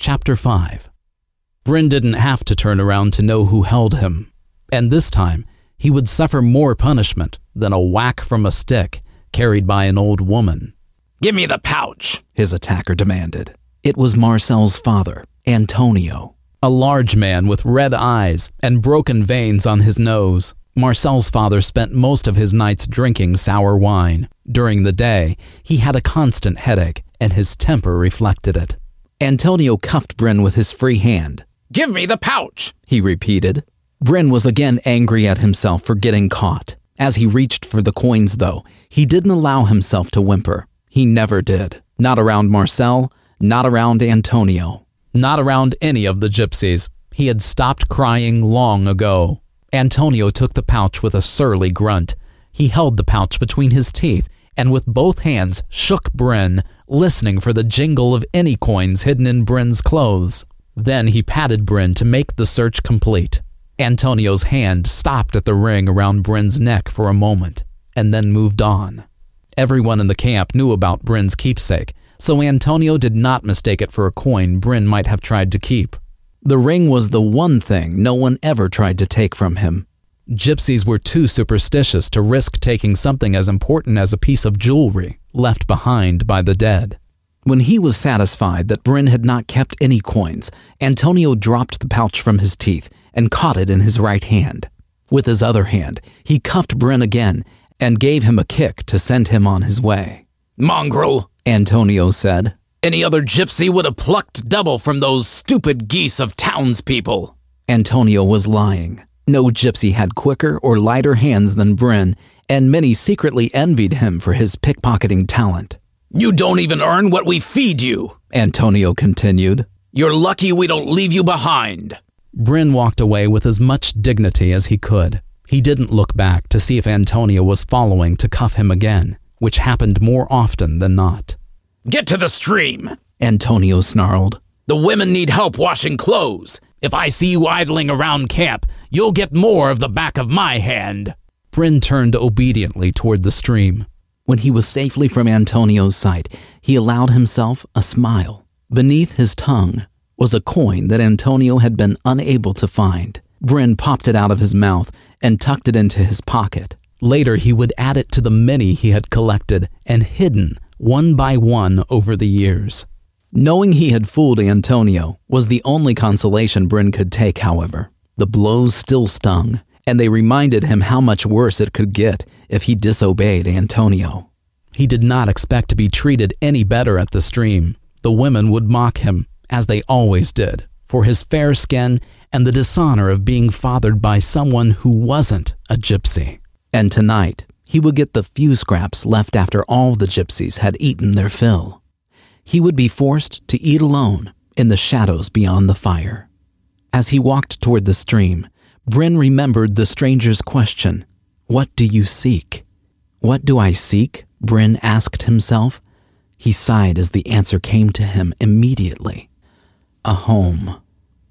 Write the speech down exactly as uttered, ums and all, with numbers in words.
Chapter five. Bryn didn't have to turn around to know who held him, and this time he would suffer more punishment than a whack from a stick carried by an old woman. "Give me the pouch," his attacker demanded. It was Marcel's father, Antonio. A large man with red eyes and broken veins on his nose. Marcel's father spent most of his nights drinking sour wine. During the day, he had a constant headache, and his temper reflected it. Antonio cuffed Bryn with his free hand. "Give me the pouch," he repeated. Bryn was again angry at himself for getting caught. As he reached for the coins, though, he didn't allow himself to whimper. He never did. Not around Marcel, not around Antonio. Not around any of the gypsies. He had stopped crying long ago. Antonio took the pouch with a surly grunt. He held the pouch between his teeth and with both hands shook Bryn, listening for the jingle of any coins hidden in Bryn's clothes. Then he patted Bryn to make the search complete. Antonio's hand stopped at the ring around Bryn's neck for a moment, and then moved on. Everyone in the camp knew about Bryn's keepsake, so Antonio did not mistake it for a coin Bryn might have tried to keep. The ring was the one thing no one ever tried to take from him. Gypsies were too superstitious to risk taking something as important as a piece of jewelry left behind by the dead. When he was satisfied that Bryn had not kept any coins, Antonio dropped the pouch from his teeth and caught it in his right hand. With his other hand, he cuffed Bryn again and gave him a kick to send him on his way. "Mongrel," Antonio said. "Any other gypsy would have plucked double from those stupid geese of townspeople." Antonio was lying. No gypsy had quicker or lighter hands than Bryn, and many secretly envied him for his pickpocketing talent. "You don't even earn what we feed you," Antonio continued. "You're lucky we don't leave you behind." Bryn walked away with as much dignity as he could. He didn't look back to see if Antonio was following to cuff him again, which happened more often than not. "Get to the stream," Antonio snarled. "The women need help washing clothes. If I see you idling around camp, you'll get more of the back of my hand." Bryn turned obediently toward the stream. When he was safely from Antonio's sight, he allowed himself a smile. Beneath his tongue was a coin that Antonio had been unable to find. Bryn popped it out of his mouth and tucked it into his pocket. Later, he would add it to the many he had collected and hidden one by one over the years. Knowing he had fooled Antonio was the only consolation Bryn could take, however. The blows still stung, and they reminded him how much worse it could get if he disobeyed Antonio. He did not expect to be treated any better at the stream. The women would mock him, as they always did, for his fair skin and the dishonor of being fathered by someone who wasn't a gypsy. And tonight, he would get the few scraps left after all the gypsies had eaten their fill. He would be forced to eat alone in the shadows beyond the fire. As he walked toward the stream, Bryn remembered the stranger's question, "What do you seek?" "What do I seek?" Bryn asked himself. He sighed as the answer came to him immediately. A home.